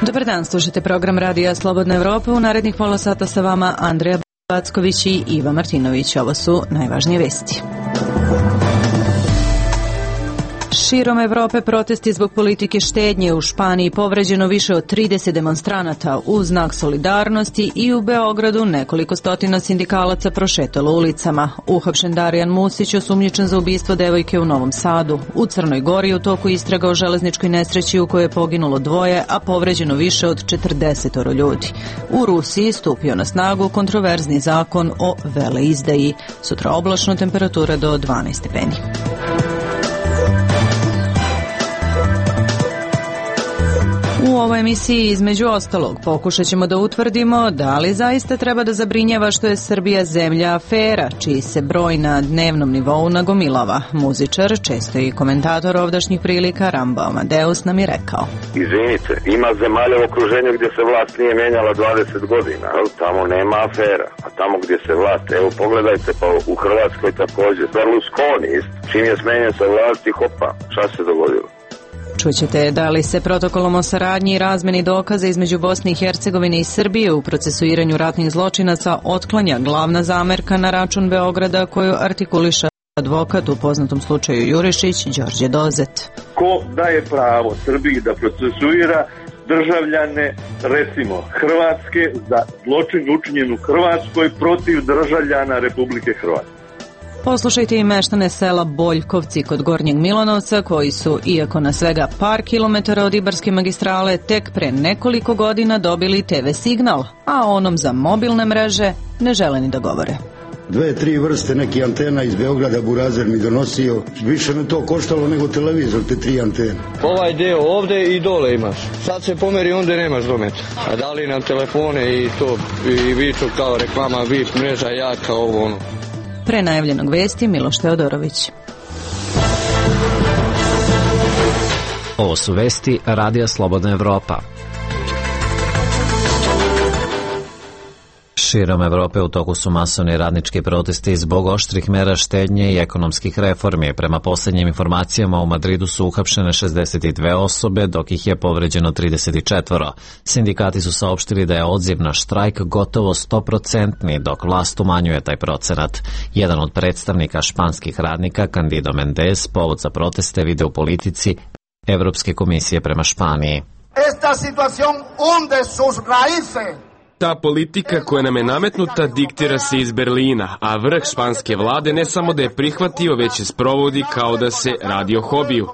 Dobar dan, slušajte program Radija Slobodna Evropa. U narednih pola sata sa vama Andreja Backović i Iva Martinović. Ovo su najvažnije vesti. Širom Evrope protesti zbog politike štednje. U Španiji povređeno više od 30 demonstranata u znak solidarnosti i u Beogradu nekoliko stotina sindikalaca prošetalo ulicama. Uhapšen Darijan Musić, osumnjičen za ubistvo devojke u Novom Sadu. U Crnoj Gori u toku istraga o železničkoj nesreći u kojoj je poginulo 2, a povređeno više od 40 ljudi. U Rusiji stupio na snagu kontroverzni zakon o veleizdaji. Sutra oblačno, temperatura do 12 stepeni. U ovoj emisiji između ostalog pokušat ćemo da utvrdimo da li zaista treba da zabrinjava što je Srbija zemlja afera, čiji se broj na dnevnom nivou nagomilava. Muzičar, često i komentator ovdašnjih prilika, Rambo Amadeus nam je rekao: Izvinite, ima zemalja u okruženju gdje se vlast nije menjala 20 godina, tamo nema afera, a tamo gdje se vlast, evo pogledajte, pa u Hrvatskoj također, Berlusconi, čim je smenjen sa vlasti, hopa, šta se dogodilo? Čućete da li se protokolom o saradnji i razmeni dokaza između Bosne i Hercegovine i Srbije u procesuiranju ratnih zločinaca otklanja glavna zamerka na račun Beograda koju artikuliše advokat u poznatom slučaju Jurišić, Đorđe Dozet. Ko daje pravo Srbiji da procesuira državljane, recimo Hrvatske, za zločin učinjen u Hrvatskoj protiv državljana Republike Hrvatske? Poslušajte i meštane sela Boljkovci kod Gornjeg Milanovca, koji su, iako na svega par kilometara od Ibarske magistrale, tek pre nekoliko godina dobili TV signal, a onom za mobilne mreže ne žele ni da govore. 2-3 vrste neki antena iz Beograda Burazer mi donosio. Više me to koštalo nego televizor, te 3 antene. Ovaj deo ovde i dole imaš. Sad se pomeri, onda nemaš dometa. A dali nam telefone i to, i viču kao reklama, VIP mreža, jaka, ovo ono. Pre najavljenog vesti Miloš Teodorović. Ovo su vesti Radija Slobodna Evropa. Širom Evrope u toku su masovni radnički protesti zbog oštrih mera štednje i ekonomskih reformi. Prema posljednjim informacijama u Madridu su uhapšene 62 osobe, dok ih je povređeno 34. Sindikati su saopštili da je odziv na štrajk gotovo 100%, dok vlast umanjuje taj procenat. Jedan od predstavnika španskih radnika, Candido Mendez, povod za proteste vide u politici Evropske komisije prema Španiji. Esta situación hunde sus raíces. Ta politika koja nam je nametnuta diktira se iz Berlina, a vrh španske vlade ne samo da je prihvatio, već je sprovodi kao da se radi o hobiju.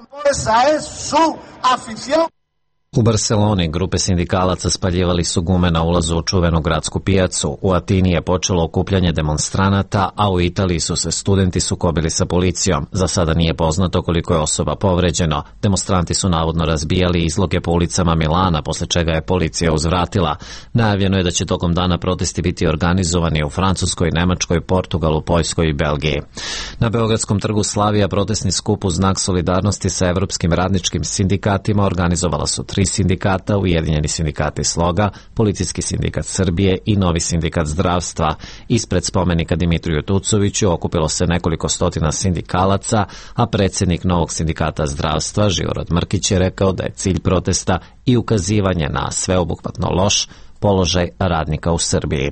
U Barseloni grupe sindikalaca spaljivali su gume na ulazu u čuvenu gradsku pijacu. U Atini je počelo okupljanje demonstranata, a u Italiji su se studenti sukobili sa policijom. Za sada nije poznato koliko je osoba povređeno. Demonstranti su navodno razbijali izloge po ulicama Milana, posle čega je policija uzvratila. Najavljeno je da će tokom dana protesti biti organizovani u Francuskoj, Nemačkoj, Portugalu, Poljskoj i Belgiji. Na Beogradskom trgu Slavija protestni skup u znak solidarnosti sa evropskim radničkim sindikatima organizovala su 3 sindikata, Ujedinjeni sindikati Sloga, Policijski sindikat Srbije i Novi sindikat zdravstva. Ispred spomenika Dimitriju Tucoviću okupilo se nekoliko stotina sindikalaca, a predsjednik Novog sindikata zdravstva, Živorad Mrkić, je rekao da je cilj protesta i ukazivanje na sveobuhvatno loš položaj radnika u Srbiji.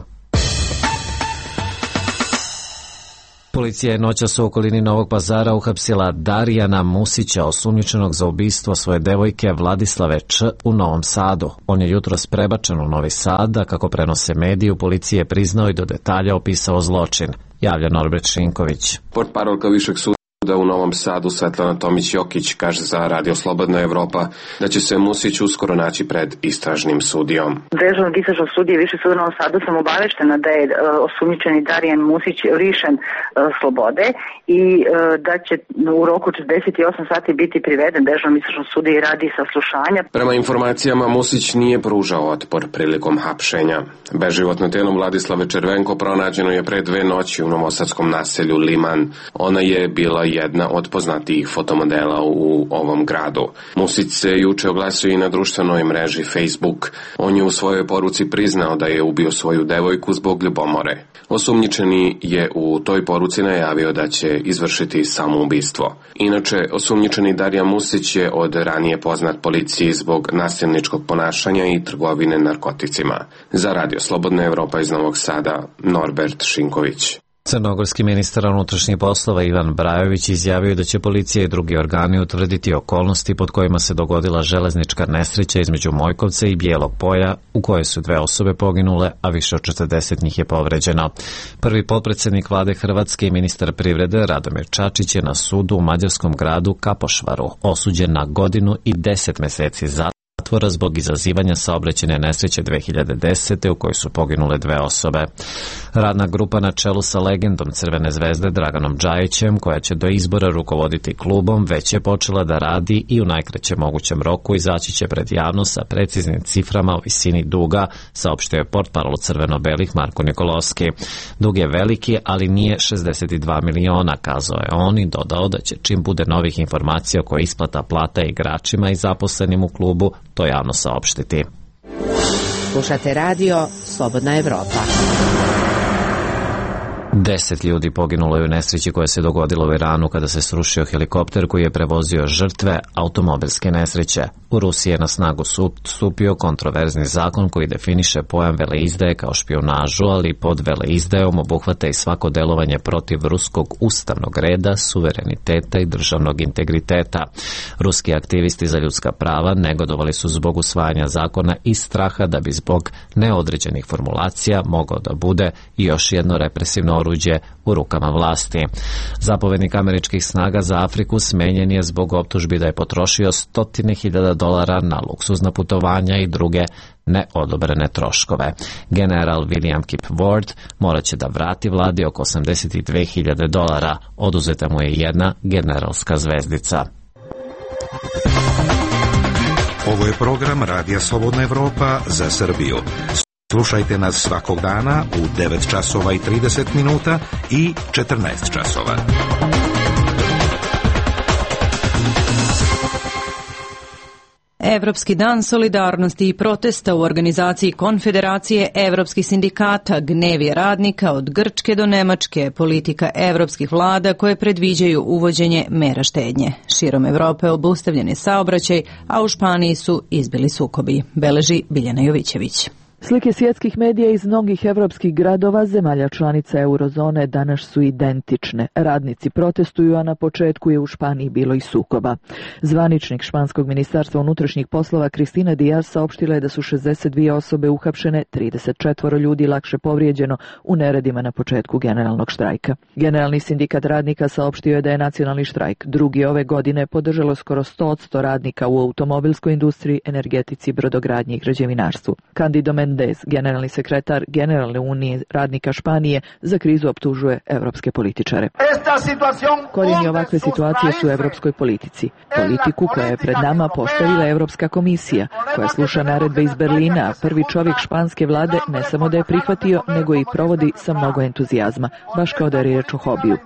Policija je noćas u okolini Novog Pazara uhapsila Darijana Musića, osumnjičenog za ubistvo svoje devojke Vladislave Č. u Novom Sadu. On je jutros prebačen u Novi Sad, a kako prenose mediji, u policiji je priznao i do detalja opisao zločin. Javlja Norbert Šinković. Portparolka Višeg suda u Novom Sadu Svetlana Tomić-Jokić kaže za Radio Slobodna Evropa da će se Musić uskoro naći pred istražnim sudijom. Dežurnog istražnog sudije Višeg suda u Novom Sadu sam obaveštena da je osumnjičeni Darijan Musić lišen slobode i da će u roku 48 sati biti priveden Dežurnom istražnog sudiji radi saslušanja. Prema informacijama, Musić nije pružao otpor prilikom hapšenja. Beživotno telo Vladislave Červenko pronađeno je pre 2 noći u novosadskom naselju Liman. Ona je bila jedna od poznatijih fotomodela u ovom gradu. Musić se juče oglasio i na društvenoj mreži Facebook. On je u svojoj poruci priznao da je ubio svoju devojku zbog ljubomore. Osumnjičeni je u toj poruci najavio da će izvršiti samoubistvo. Inače, osumnjičeni Darijan Musić je od ranije poznat policiji zbog nasilničkog ponašanja i trgovine narkoticima. Za Radio Slobodna Evropa iz Novog Sada, Norbert Šinković. Crnogorski ministar unutrašnjih poslova Ivan Brajović izjavio da će policija i drugi organi utvrditi okolnosti pod kojima se dogodila železnička nesreća između Mojkovca i Bijelog Polja, u kojoj su 2 osobe poginule, a više od 40 njih je povređeno. Prvi potpredsjednik vlade Hrvatske i ministar privrede Radomir Čačić je na sudu u mađarskom gradu Kapošvaru osuđen na 1 godinu i 10 meseci zatvora zbog izazivanja saobraćajne nesreće 2010. u kojoj su poginule 2 osobe. Radna grupa na čelu sa legendom Crvene zvezde Draganom Džajićem, koja će do izbora rukovoditi klubom, već je počela da radi i u najkraćem mogućem roku izaći će pred javnost sa preciznim ciframa o visini duga, saopštio je portparol crveno-belih Marko Nikolovski. Dug je veliki, ali nije 62 miliona, kazao je on i dodao da će čim bude novih informacija oko isplata plata igračima i zaposlenim u klubu, to javno saopštiti. Slušate radio Slobodna Evropa. 10 ljudi poginulo je u nesreći koja se dogodila u Iranu kada se srušio helikopter koji je prevozio žrtve automobilske nesreće. U Rusiji je na snagu stupio kontroverzni zakon koji definiše pojam veleizdaje kao špijunažu, ali pod veleizdajom obuhvata i svako delovanje protiv ruskog ustavnog reda, suvereniteta i državnog integriteta. Ruski aktivisti za ljudska prava negodovali su zbog usvajanja zakona iz straha da bi zbog neodređenih formulacija mogao da bude još jedno represivno oruđe u rukama vlasti. Zapovednik američkih snaga za Afriku smenjen je zbog optužbi da je potrošio $100.000 na luksuzna putovanja i druge neodobrene troškove. General William Kip Ward morat će da vrati vladi oko $82.000. Oduzeta mu je jedna generalska zvezdica. Ovo je program Radija Slobodna Evropa za Srbiju. Slušajte nas svakog dana u 9 časova i 30 minuta i 14 časova. Evropski dan solidarnosti i protesta u organizaciji Konfederacije evropskih sindikata gnev je radnika od Grčke do Nemačke, politika evropskih vlada koje predviđaju uvođenje mera štednje. Širom Evrope obustavljen je saobraćaj, a u Španiji su izbili sukobi, beleži Biljana Jovićević. Slike svjetskih medija iz mnogih evropskih gradova, zemalja članica eurozone, danas su identične. Radnici protestuju, a na početku je u Španiji bilo i sukoba. Zvaničnik španskog ministarstva unutrašnjih poslova Cristina Díaz saopštila je da su 62 osobe uhapšene, 34 ljudi lakše povrijeđeno u neredima na početku generalnog štrajka. Generalni sindikat radnika saopštio je da je nacionalni štrajk drugi ove godine podržalo skoro 100% radnika u automobilskoj industriji, energetici, brodogradnji i građevinarstvu. Candido Mendes, generalni sekretar Generalne unije radnika Španije, za krizu optužuje evropske političare. Korijeni ovakve situacije su u evropskoj politici. Politiku koja je pred nama postavila Evropska komisija, koja sluša naredbe iz Berlina, a prvi čovjek španske vlade ne samo da je prihvatio, nego i provodi sa mnogo entuzijazma, baš kao da je riječ o hobiju.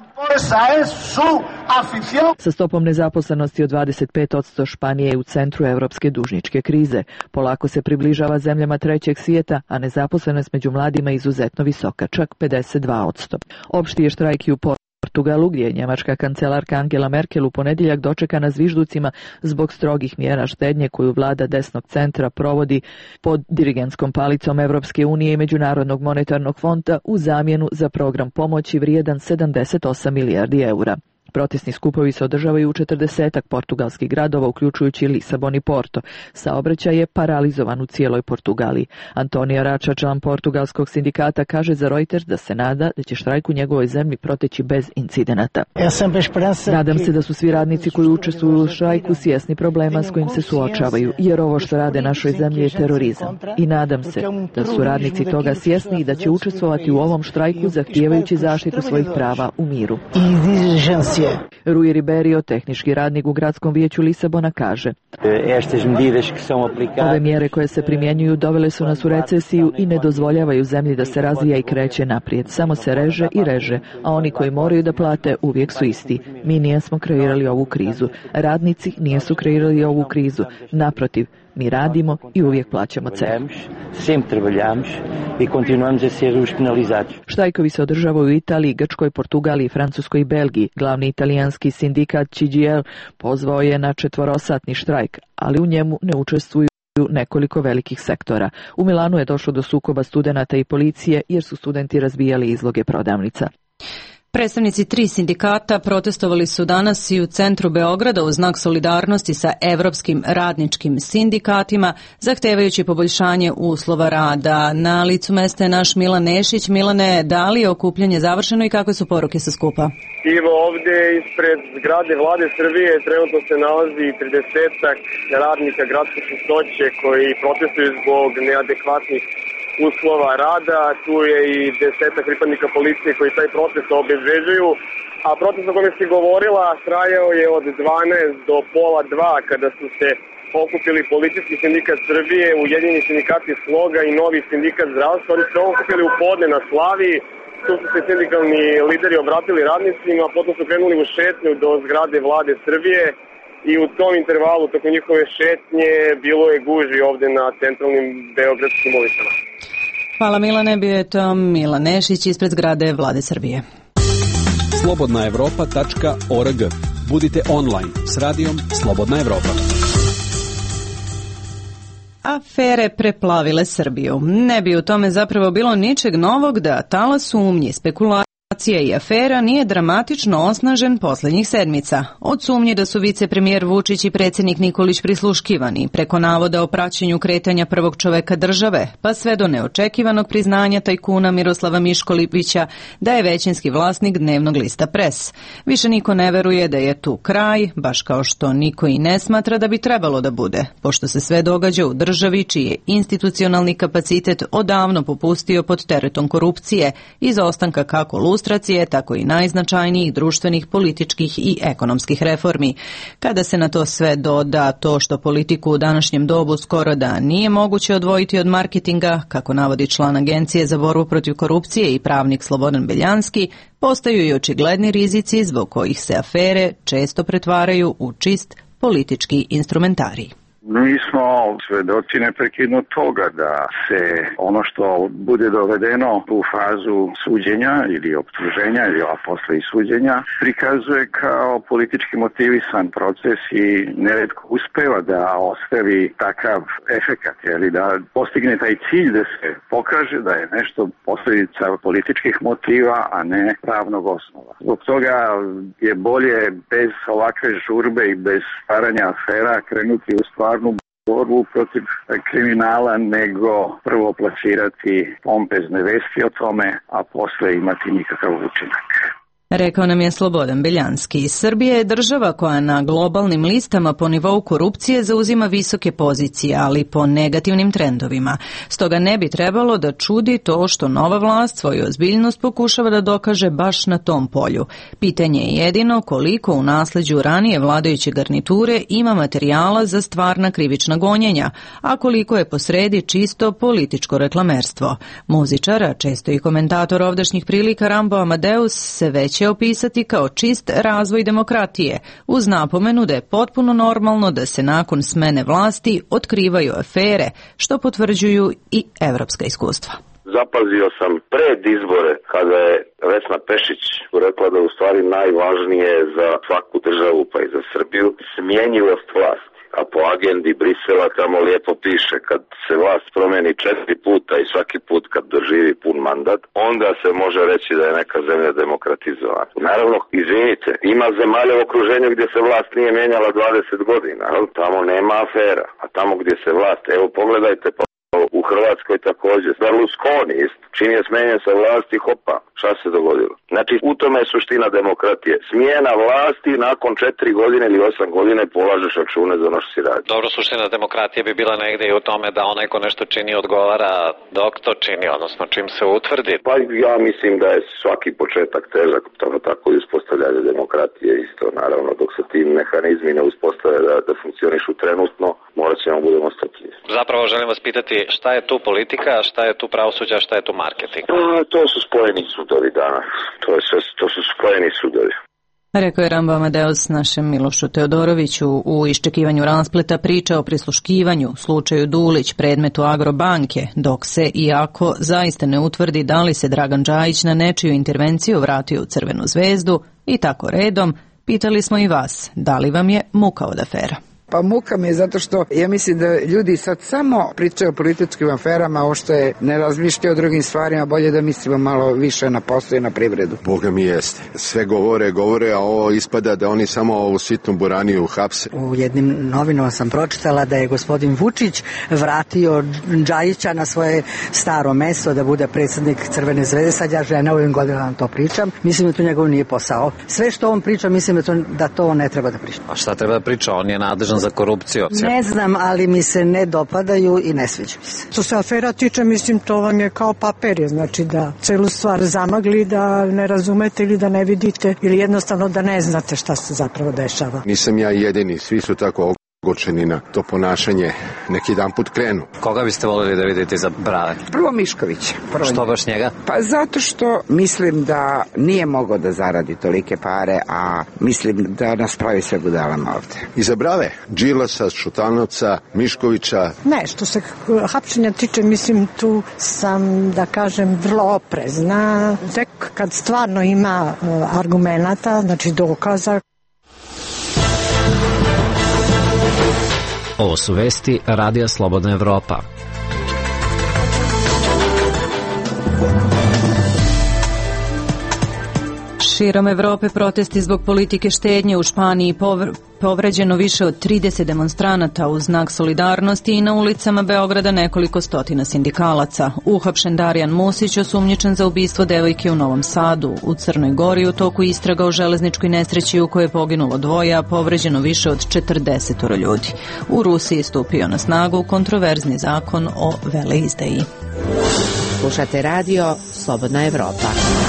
Sa stopom nezaposlenosti od 25% Španije je u centru evropske dužničke krize. Polako se približava zemljama trećeg svijeta, a nezaposlenost među mladima je izuzetno visoka, čak 52%. Opšti je štrajk i u Portugalu, gdje je njemačka kancelarka Angela Merkel u ponedjeljak dočekana zvižducima zbog strogih mjera štednje koju vlada desnog centra provodi pod dirigentskom palicom Evropske unije i Međunarodnog monetarnog fonda u zamjenu za program pomoći vrijedan 78 milijardi eura. Protestni skupovi se održavaju u 40 portugalskih gradova, uključujući Lisabon i Porto. Saobraćaj je paralizovan u cijeloj Portugaliji. Antonio Rača, član portugalskog sindikata, kaže za Reuters da se nada da će štrajk u njegovoj zemlji proteći bez incidenata. Nadam se da su svi radnici koji učestvuju u štrajku svjesni problema s kojim se suočavaju, jer ovo što rade našoj zemlji je terorizam. I nadam se da su radnici toga svjesni i da će učestvovati u ovom štrajku zahtijevajući zaštitu svojih prava u miru. corrupție. Rui Ribeiro, tehnički radnik u gradskom vijeću Lisabona, kaže: ove mjere koje se primjenjuju dovele su nas u recesiju i ne dozvoljavaju zemlji da se razvija i kreće naprijed. Samo se reže i reže, a oni koji moraju da plate uvijek su isti. Mi nismo kreirali ovu krizu. Radnici nisu kreirali ovu krizu. Naprotiv, mi radimo i uvijek plaćamo cenu. Štrajkovi se održavaju u Italiji, Grčkoj, Portugaliji, Francuskoj i Belgiji. Glavni italijanski sindikat CGIL pozvao je na 4-satni štrajk, ali u njemu ne učestvuju nekoliko velikih sektora. U Milanu je došlo do sukoba studenata i policije jer su studenti razbijali izloge prodavnica. Predstavnici 3 sindikata protestovali su danas i u centru Beograda u znak solidarnosti sa evropskim radničkim sindikatima, zahtevajući poboljšanje uslova rada. Na licu mesta je naš Milan Nešić. Milane, da li je okupljanje završeno i kakve su poruke sa skupa? Evo ovdje ispred zgrade Vlade Srbije trenutno se nalazi 30-ak radnika gradske čistoće koji protestuju zbog neadekvatnih uslova rada. Tu je i 10 pripadnika policije koji taj protest obezbeđuju, a protest o kome si govorila trajao je od 12 do pola 2 kada su se okupili Policijski sindikat Srbije, Ujedinjeni sindikati Sloga i Novi sindikat zdravstva. Oni su se okupili u podne na Slaviji. Tu su se sindikalni lideri obratili radnicima, potom su krenuli u šetnju do zgrade Vlade Srbije i u tom intervalu, toko njihove šetnje, bilo je gužvi ovdje na centralnim beogradskim ulicama. Hvala Milane, bio je to Milan Nešić ispred zgrade Vlade Srbije. Slobodnaevropa.org. Budite online s radijom Slobodna Evropa. Afere preplavile Srbiju. Ne bi u tome zapravo bilo ničeg novog da talas sumnji, spekulacija i afera nije dramatično osnažen posljednjih sedmica. Od sumnji da su vicepremijer Vučić i predsjednik Nikolić prisluškivani, preko navoda o praćenju kretanja prvog čoveka države, pa sve do neočekivanog priznanja tajkuna Miroslava Miškovića da je većinski vlasnik dnevnog lista Pres. Više niko ne veruje da je tu kraj, baš kao što niko i ne smatra da bi trebalo da bude, pošto se sve događa u državi čiji je institucionalni kapacitet odavno popustio pod teretom korupcije, izostanka kako lustracije, tako i najznačajnijih društvenih, političkih i ekonomskih reformi. Kada se na to sve doda to što politiku u današnjem dobu skoro da nije moguće odvojiti od marketinga, kako navodi član Agencije za borbu protiv korupcije i pravnik Slobodan Beljanski, postaju i očigledni rizici zbog kojih se afere često pretvaraju u čist politički instrumentarij. Mi smo svedoci neprekidno toga da se ono što bude dovedeno u fazu suđenja ili optuženja ili posle i suđenja prikazuje kao politički motivisan proces i neretko uspeva da ostavi takav efekat, da postigne taj cilj da se pokaže da je nešto posljedica političkih motiva, a ne pravnog osnova. Zbog toga je bolje bez ovakve žurbe i bez stvaranja afera krenuti u stvarnu borbu protiv kriminala nego prvo plasirati pompezne vesti o tome, a posle imati nikakav učinak. Rekao nam je Slobodan Beljanski. Srbija je država koja na globalnim listama po nivou korupcije zauzima visoke pozicije, ali po negativnim trendovima. Stoga ne bi trebalo da čudi to što nova vlast svoju ozbiljnost pokušava da dokaže baš na tom polju. Pitanje je jedino koliko u nasleđu ranije vladajuće garniture ima materijala za stvarna krivična gonjenja, a koliko je posredi čisto političko reklamerstvo. Muzičar, a često i komentator ovdašnjih prilika Rambo Amadeus se već opisati kao čist razvoj demokratije, uz napomenu da je potpuno normalno da se nakon smene vlasti otkrivaju afere, što potvrđuju i evropska iskustva. Zapazio sam pred izbore kada je Vesna Pešić rekla da u stvari najvažnije za svaku državu pa i za Srbiju smjenjivost vlasti. A po agendi Brisela tamo lijepo piše kad se vlast promeni 4 puta i svaki put kad doživi pun mandat, onda se može reći da je neka zemlja demokratizovana. Naravno, izvinite, ima zemalja u okruženju gdje se vlast nije mijenjala 20 godina, tamo nema afera, a tamo gdje se vlast, evo pogledajte U Hrvatskoj također. Berlusconi, čim je smenjen sa vlasti, hopa, šta se dogodilo? Znači, u tome je suština demokratije. Smjena vlasti nakon 4 godine ili 8 godine polažeš račune za ono što si radi. Dobro, suština demokratije bi bila negdje i u tome da onaj ko nešto čini odgovara dok to čini, odnosno čim se utvrdi. Pa ja mislim da je svaki početak težak, tako i uspostavljanje demokratije isto. Naravno, dok se ti mehanizmi ne uspostave da funkcionišu trenutno, morat ćemo budemo strpljivi. Zapravo želim vas pitati šta je tu politika, šta je tu pravosuđe, šta je tu marketing? To su spojeni sudovi danas. To su spojeni sudovi. Rekao je Rambo Amadeus našem Milošu Teodoroviću u iščekivanju raspleta priča o prisluškivanju slučaju Dulić predmetu Agrobanke, dok se, iako zaista ne utvrdi da li se Dragan Džajić na nečiju intervenciju vratio u Crvenu zvezdu i tako redom, pitali smo i vas, da li vam je muka od afera? Pa muka mi je zato što ja mislim da ljudi sad samo pričaju o političkim aferama, ovo što je ne razmišljaju o drugim stvarima, bolje da mislimo malo više na posao i na privredu. Boga mi jeste. Sve govore, a ovo ispada da oni samo ovu sitnu buraniju hapse. U jednim novinama sam pročitala da je gospodin Vučić vratio Džajića na svoje staro mesto da bude predsjednik Crvene zvezde. Sad ja žena u ovim godinama to pričam. Mislim da to njegov nije posao. Sve što on priča, mislim da to ne treba da priča. A šta treba da priča? On je nadležan za korupciju. Ne znam, ali mi se ne dopadaju i ne sviđa mi se. Što se afera tiče, mislim, to vam je kao papir, znači da celu stvar zamagli, da ne razumete ili da ne vidite ili jednostavno da ne znate šta se zapravo dešava. Nisam ja jedini, svi su tako ogorčeni na to ponašanje, neki dan put krenu. Koga biste voljeli da vidite za brave? Prvo Miškovića. Što baš njega? Pa zato što mislim da nije mogao da zaradi tolike pare, a mislim da nas pravi sve budalama ovde. I za brave? Đilasa, Šutanovca, Miškovića? Ne, što se hapšenja tiče, mislim, tu sam, da kažem, vrlo oprezna. Tek kad stvarno ima argumenata, znači dokaza. Ovo su vesti Radija Slobodna Evropa. Širom Evrope protesti zbog politike štednje u Španiji povređeno više od 30 demonstranata u znak solidarnosti i na ulicama Beograda nekoliko stotina sindikalaca. Uhapšen Darijan Musić, osumnjičen za ubistvo devojke u Novom Sadu. U Crnoj Gori u toku istraga o železničkoj nesreći u kojoj je poginulo 2, a povređeno više od 40 ljudi. U Rusiji stupio na snagu kontroverzni zakon o veleizdaji. Slušate radio Slobodna Evropa.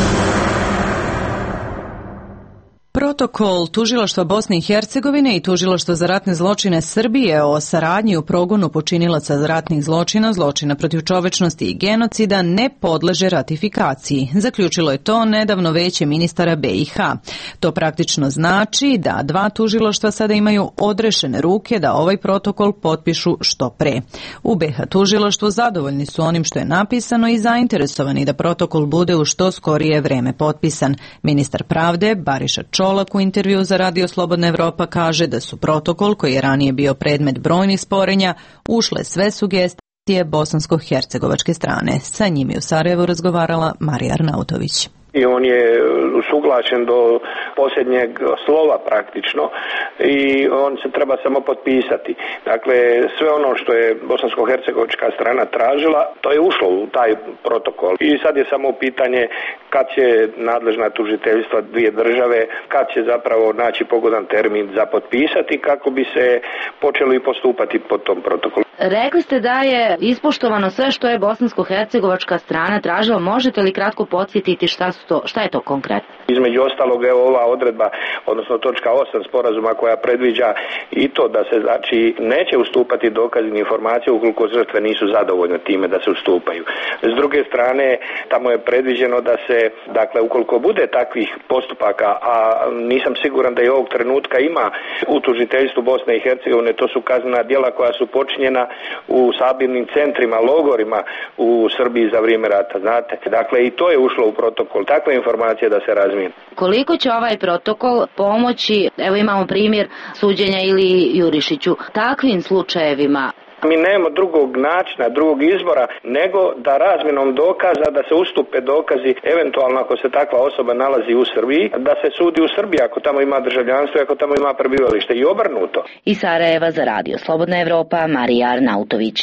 Protokol Tužilaštva Bosne i Hercegovine i Tužilaštva za ratne zločine Srbije o saradnji u progonu počinilaca ratnih zločina, zločina protiv čovečnosti i genocida ne podleže ratifikaciji. Zaključilo je to nedavno Veće ministara BiH. To praktično znači da 2 tužilaštva sada imaju odrešene ruke da ovaj protokol potpišu što pre. U BiH tužilaštvu zadovoljni su onim što je napisano i zainteresovani da protokol bude u što skorije vreme potpisan. Ministar pravde Bariša Čolak u intervju za Radio Slobodna Evropa kaže da su protokol, koji je ranije bio predmet brojnih sporenja, ušle sve sugestije bosansko-hercegovačke strane. Sa njim je u Sarajevu razgovarala Marija Arnautović. I on je usuglašen do posljednjeg slova praktično i on se treba samo potpisati. Dakle, sve ono što je bosansko-hercegovačka strana tražila, to je ušlo u taj protokol. I sad je samo pitanje kad će nadležna tužiteljstva 2 države, kad će zapravo naći pogodan termin za potpisati kako bi se počelo i postupati po tom protokolu. Rekli ste da je ispoštovano sve što je bosansko-hercegovačka strana tražila. Možete li kratko podsjetiti šta je to konkretno? Između ostalog, evo ova odredba, odnosno točka 8 sporazuma koja predviđa i to da se znači neće ustupati dokazne informacije ukoliko žrtve nisu zadovoljne time da se ustupaju. S druge strane, tamo je predviđeno da se, dakle, ukoliko bude takvih postupaka, a nisam siguran da i ovog trenutka ima u tužiteljstvu Bosne i Hercegovine, to su kaznena djela koja su počinjena u sabirnim centrima, logorima u Srbiji za vrijeme rata, znate. Dakle, i to je ušlo u protokol, takva informacija da se razmije. Koliko će ovaj protokol pomoći, evo imamo primjer suđenja ili Jurišiću, takvim slučajevima? Mi nemamo drugog načina, drugog izbora, nego da razmjenom dokaza, da se ustupe dokazi, eventualno ako se takva osoba nalazi u Srbiji, da se sudi u Srbiji ako tamo ima državljanstvo i ako tamo ima prebivalište i obrnuto. Iz Sarajeva za Radio Slobodna Evropa, Marija Arnautović.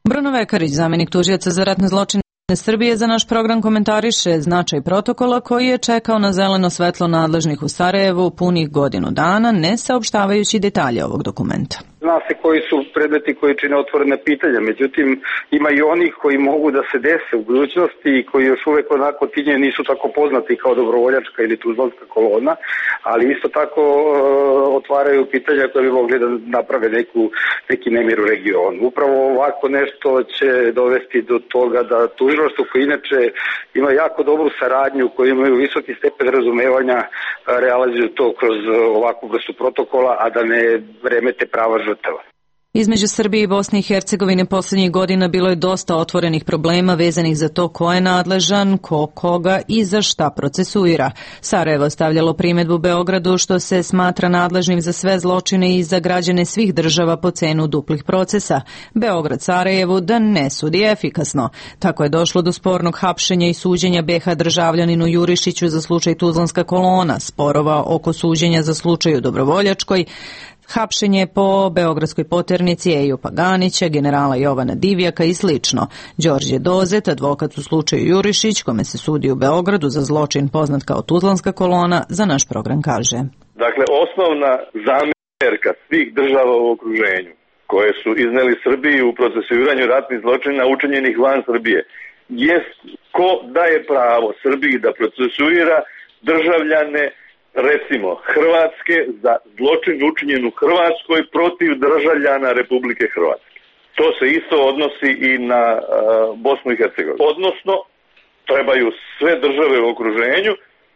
Bruno Vekarić, zamenik tužioca za ratne zločine Srbije, za naš program komentariše značaj protokola koji je čekao na zeleno svetlo nadležnih u Sarajevu punih godinu dana, ne saopštavajući detalje ovog dokumenta. Zna se koji su predmeti koji čine otvorene pitanja, međutim ima i onih koji mogu da se dese u budućnosti i koji još uvek onako tinje nisu tako poznati kao dobrovoljačka ili tuzlanska kolona, ali isto tako otvaraju pitanja koje bi mogli da naprave neki nemir u regionu. Upravo ovako nešto će dovesti do toga da tužilaštvo koje inače ima jako dobru saradnju, koji imaju visoki stepen razumevanja, realizuju to kroz ovakvu vrstu protokola, a da ne remete prava žrtava. Između Srbije i Bosne i Hercegovine poslednjih godina bilo je dosta otvorenih problema vezanih za to ko je nadležan, ko koga i za šta procesuira. Sarajevo stavljalo primedbu Beogradu što se smatra nadležnim za sve zločine i za građane svih država po cenu duplih procesa. Beograd Sarajevu da ne sudi efikasno. Tako je došlo do spornog hapšenja i suđenja BiH državljaninu Jurišiću za slučaj Tuzlanska kolona, sporova oko suđenja za slučaj u Dobrovoljačkoj, hapšenje po Beogradskoj poternici Eju Paganića, generala Jovana Divjaka i slično. Đorđe Dozet, advokat u slučaju Jurišić, kome se sudi u Beogradu za zločin poznat kao Tuzlanska kolona, za naš program kaže. Dakle, osnovna zamerka svih država u okruženju koje su izneli Srbiji u procesuiranju ratnih zločina učinjenih van Srbije jest ko daje pravo Srbiji da procesuira državljane recimo Hrvatske za zločin učinjen u Hrvatskoj protiv državljana Republike Hrvatske. To se isto odnosi i na Bosnu i Hercegovinu. Odnosno, trebaju sve države u okruženju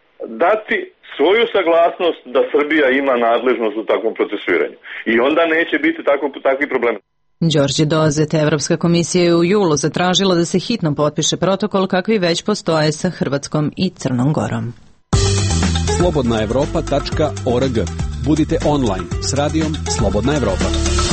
dati svoju saglasnost da Srbija ima nadležnost u takvom procesuiranju. I onda neće biti takvi problemi. Đorđe Dozet, Evropska komisija je u julu zatražila da se hitno potpiše protokol kakvi već postoje sa Hrvatskom i Crnom Gorom. slobodnaevropa.org. Budite online s radijom Slobodna Evropa.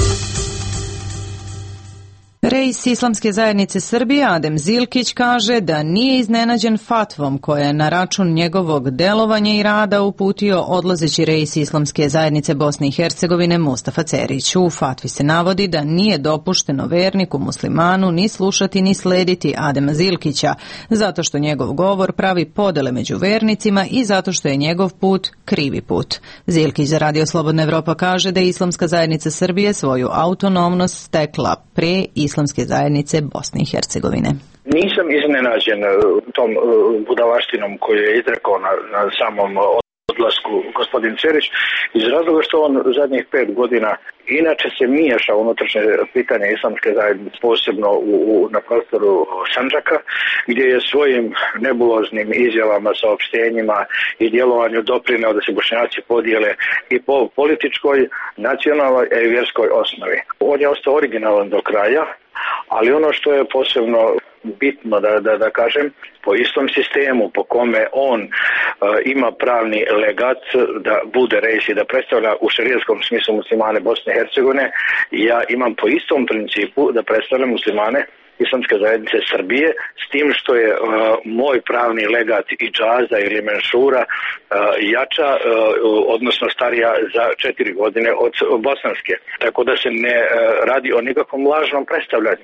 Reis Islamske zajednice Srbije Adem Zilkić kaže da nije iznenađen fatvom koja je na račun njegovog delovanja i rada uputio odlazeći reis Islamske zajednice Bosne i Hercegovine Mustafa Cerić. U fatvi se navodi da nije dopušteno verniku muslimanu ni slušati ni slediti Adema Zilkića, zato što njegov govor pravi podele među vernicima i zato što je njegov put krivi put. Zilkić za Radio Slobodna Evropa kaže da je Islamska zajednica Srbije svoju autonomnost stekla pre Islamske zajednice Bosne i Hercegovine. Nisam iznenađen tom budalaštinom koju je izrekao na samom odlasku gospodin Cerić, iz razloga što on zadnjih 5 godina inače se miješa u unutrašnje pitanje Islamske zajednice, posebno na prostoru Sandžaka, gdje je svojim nebuloznim izjavama, saopštenjima i djelovanju doprineo da se Bošnjaci podijele i po političkoj, nacionalnoj i vjerskoj osnovi. On je ostao originalan do kraja, ali ono što je posebno bitno da kažem, po istom sistemu po kome on ima pravni legat da bude reis i da predstavlja u šerijskom smislu muslimane Bosne i Hercegovine, ja imam po istom principu da predstavljam muslimane Islamske zajednice Srbije, s tim što je moj pravni legat Idžaza ili Menšura jača, odnosno starija za 4 godine od bosanske. Tako da se ne radi o nikakvom lažnom predstavljanju.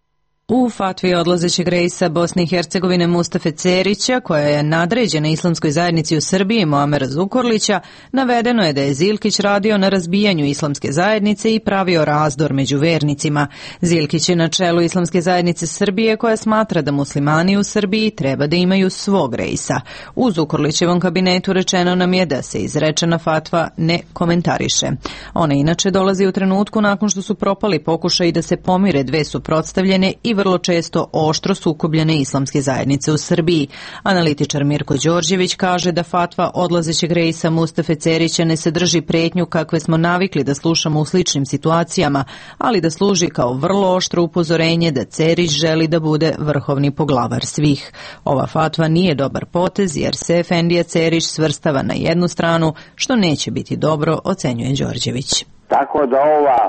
U fatvi odlazećeg reisa Bosne i Hercegovine Mustafe Cerića, koja je nadređena Islamskoj zajednici u Srbiji Muamera Zukorlića, navedeno je da je Zilkić radio na razbijanju Islamske zajednice i pravio razdor među vernicima. Zilkić je na čelu Islamske zajednice Srbije koja smatra da muslimani u Srbiji treba da imaju svog reisa. U Zukorlićevom kabinetu rečeno nam je da se izrečena fatva ne komentariše. Ona inače dolazi u trenutku nakon što su propali pokušaji da se pomire dve suprotstavljene i vrlo često oštro sukobljene islamske zajednice u Srbiji. Analitičar Mirko Đorđević kaže da fatva odlazećeg reisa Mustafe Cerića ne sadrži pretnju kakve smo navikli da slušamo u sličnim situacijama, ali da služi kao vrlo oštro upozorenje da Cerić želi da bude vrhovni poglavar svih. Ova fatva nije dobar potez jer se efendija Cerić svrstava na jednu stranu, što neće biti dobro, ocenjuje Đorđević. Tako da ova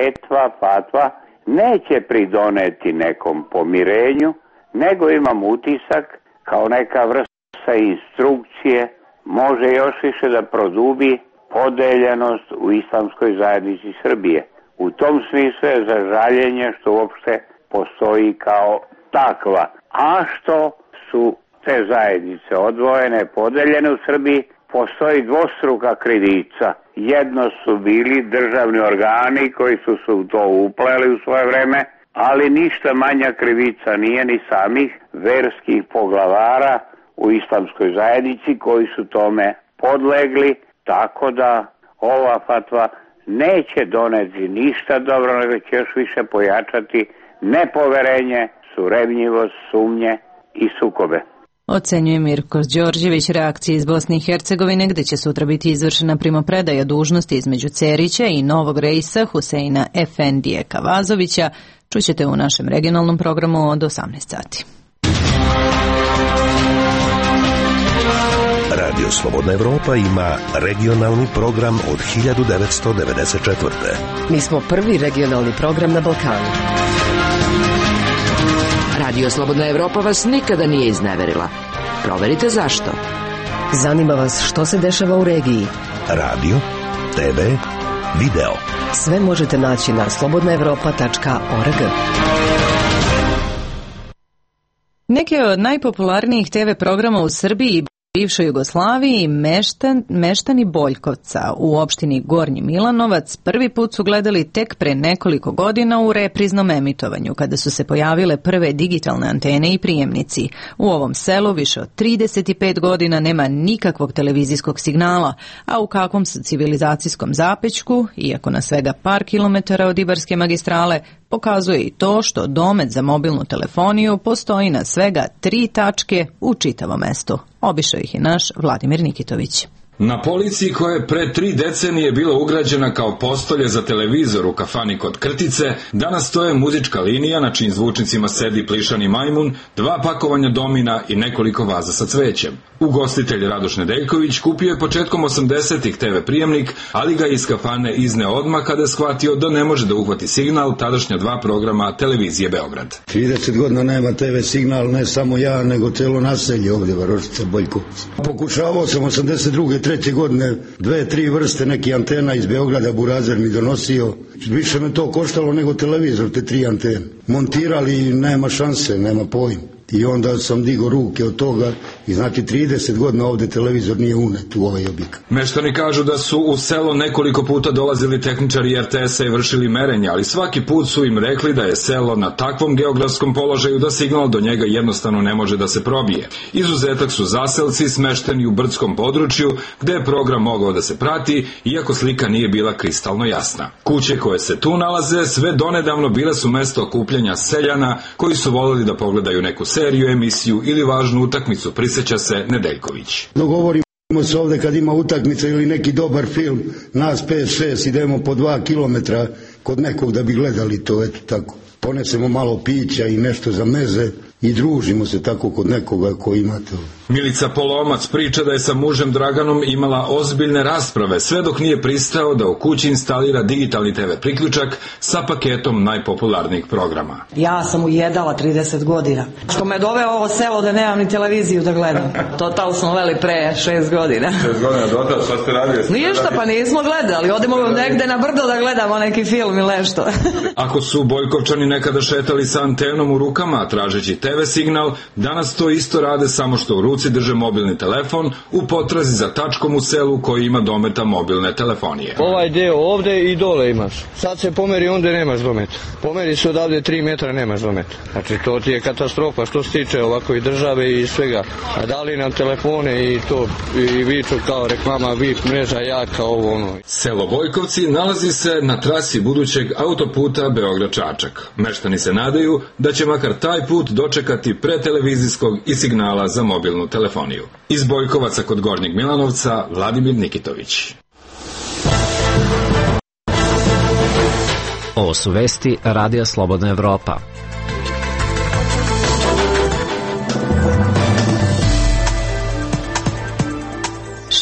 fatva neće pridoneti nekom pomirenju, nego imam utisak kao neka vrsta instrukcije može još više da produbi podeljenost u Islamskoj zajednici Srbije. U tom smislu je za žaljenje što uopšte postoji kao takva. A što su te zajednice odvojene, podeljene u Srbiji, postoji dvostruka krivica. Jedno su bili državni organi koji su se u to upleli u svoje vreme, ali ništa manja krivica nije ni samih verskih poglavara u islamskoj zajednici koji su tome podlegli, tako da ova fatva neće doneti ništa dobro, nego će još više pojačati nepoverenje, surevnjivost, sumnje i sukobe. Ocenjuje Mirko Đorđević reakcije iz Bosne i Hercegovine, gde će sutra biti izvršena primopredaja dužnosti između Cerića i novog reisa Huseina Efendije Kavazovića. Čućete u našem regionalnom programu od 18 sati. Radio Slobodna Evropa ima regionalni program od 1994. Mi smo prvi regionalni program na Balkanu. Radio Slobodna Evropa vas nikada nije izneverila. Proverite zašto. Zanima vas što se dešava u regiji. Radio, TV, video. Sve možete naći na slobodnaevropa.org. Neke od najpopularnijih TV programa u Srbiji i bivšoj Jugoslaviji meštani Boljkovca u opštini Gornji Milanovac prvi put su gledali tek pre nekoliko godina u repriznom emitovanju, kada su se pojavile prve digitalne antene i prijemnici. U ovom selu više od 35 godina nema nikakvog televizijskog signala, a u kakvom su civilizacijskom zapećku, iako na svega par kilometara od Ibarske magistrale, pokazuje i to što domet za mobilnu telefoniju postoji na svega 3 tačke u čitavom mestu. Obišao ih je naš Vladimir Nikitović. Na polici koja je pre 3 decenije bila ugrađena kao postolje za televizor u kafani kod Krtice, danas stoje muzička linija na čijim zvučnicima sedi plišani majmun, 2 pakovanja domina i nekoliko vaza sa cvećem. Ugostitelj Radoš Nedeljković kupio je početkom 80-ih TV prijemnik, ali ga iz kafane izneo odmah kada je shvatio da ne može da uhvati signal tadašnja 2 programa televizije Beograd. 30 godina nema TV signal, ne samo ja, nego celo naselje ovdje, Varošica, Boljkovac. Pokušavao sam 82. 3. godine 2-3 vrste neki antena iz Beograda, Burazer mi donosio. Više me to koštalo nego televizor, te 3 antene. Montirali, nema šanse, nema pojma. I onda sam digao ruke od toga i znači 30 godina ovdje televizor nije unet u ovaj objekat. Meštani kažu da su u selo nekoliko puta dolazili tehničari RTS-a i vršili merenja, ali svaki put su im rekli da je selo na takvom geografskom položaju da signal do njega jednostavno ne može da se probije. Izuzetak su zaselci smešteni u brdskom području gde je program mogao da se prati, iako slika nije bila kristalno jasna. Kuće koje se tu nalaze sve donedavno bile su mesto okupljanja seljana koji su voljeli da pogledaju neku seriju, emisiju ili važnu utakmicu, prisjeća se Nedeljković. Dogovorimo se ovdje kad ima utakmica ili neki dobar film, nas 5-6 idemo po 2 kilometra kod nekog da bi gledali to, eto tako. Ponesemo malo pića i nešto za meze i družimo se tako kod nekoga ko ima to. Milica Polomac priča da je sa mužem Draganom imala ozbiljne rasprave sve dok nije pristao da u kući instalira digitalni TV priključak sa paketom najpopularnijih programa. Ja sam ujedala 30 godina. Što me doveo ovo selo da nemam ni televiziju da gledam. Total smo veli pre 6 godina. 6 godina dotada, šta ste radili? Ništa, pa nismo gledali. Odemo negde na brdo da gledamo neki film ili nešto. Ako su Boljkovčani nekada šetali sa antenom u rukama tražeći TV signal, danas to isto rade, samo što u ruci drže mobilni telefon u potrazi za tačkom u selu koji ima dometa mobilne telefonije. Ovaj deo ovde i dole imaš. Sad se pomeri, onda nemaš dometa. Pomeri se odavde 3 metra, nemaš dometa. Znači to ti je katastrofa što se tiče ovako i države i svega. A dali nam telefone i to i viču kao reklama, VIP mreža jaka, ovo ono. Selo Bojkovci nalazi se na trasi budućeg autoputa Beograd-Čačak. Meštani se nadaju da će makar taj put dočekati pre televizijskog i signala za mobilnu telefoniju. Iz Bojkovaca kod Gornjeg Milanovca, Vladimir Nikitović. Ovo su vesti Radija Slobodna Evropa.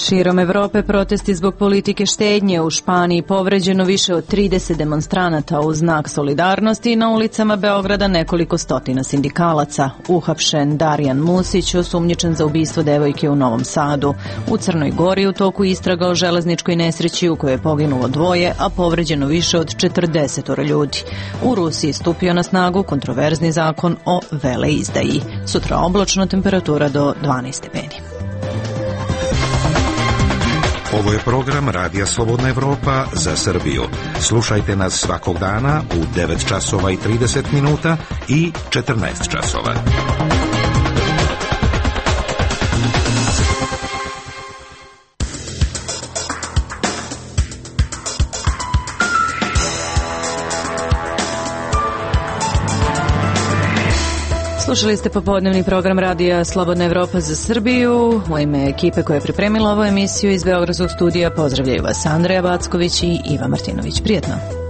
Širom Evrope protesti zbog politike štednje. U Španiji povređeno više od 30 demonstranata u znak solidarnosti i na ulicama Beograda nekoliko stotina sindikalaca. Uhapšen Darijan Musić, osumnjičen za ubistvo devojke u Novom Sadu. U Crnoj Gori u toku istraga o železničkoj nesreći u kojoj je poginulo 2, a povređeno više od 40 ljudi. U Rusiji stupio na snagu kontroverzni zakon o veleizdaji. Sutra oblačno, temperatura do 12 stepeni. Ovo je program Radija Slobodna Evropa za Srbiju. Slušajte nas svakog dana u 9 časova i 30 minuta i 14 časova. Slušali ste popodnevni program Radija Slobodna Evropa za Srbiju. U ime ekipe koja je pripremila ovu emisiju iz Beogradskog studija pozdravljaju vas Andreja Backović i Iva Martinović. Prijetno!